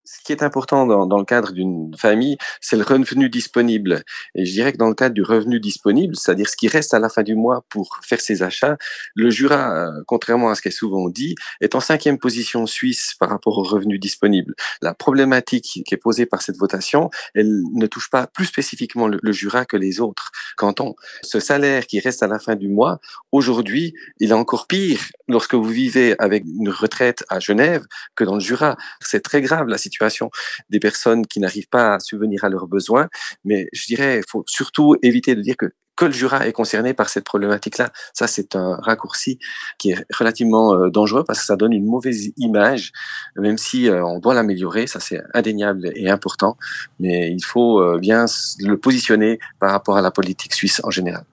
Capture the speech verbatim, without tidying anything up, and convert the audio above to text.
Ce qui est important dans dans le cadre d'une famille, c'est le revenu disponible et je dirais que dans le cadre du revenu disponible, c'est-à-dire ce qui reste à la fin du mois pour faire ses achats, le Jura, heu, contrairement à ce qui est souvent dit, est en cinquième position suisse par rapport au revenu disponible. La problématique qui est posée par cette votation, elle ne touche pas plus spécifiquement le le Jura que les autres cantons. Ce salaire qui reste à la fin du mois, aujourd'hui, il est encore pire lorsque vous vivez avec une retraite à Genève que dans le Jura. C'est très grave la situation des personnes qui n'arrivent pas à subvenir à leurs besoins, mais je dirais, il faut surtout éviter de dire que que le Jura est concerné par cette problématique-là. Ça, c'est un raccourci qui est relativement, heu, dangereux parce que ça donne une mauvaise image, même si, heu, on doit l'améliorer, ça c'est indéniable et important, mais il faut, heu, bien s le positionner par rapport à la politique suisse en général.